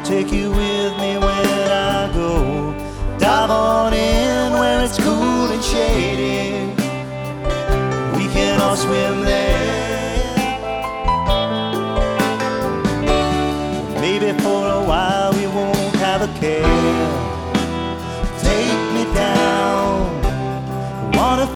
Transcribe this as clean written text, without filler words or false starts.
take you with me when I go. Dive on in where it's cool and shady. We can all swim there. Maybe for a while we won't have a care.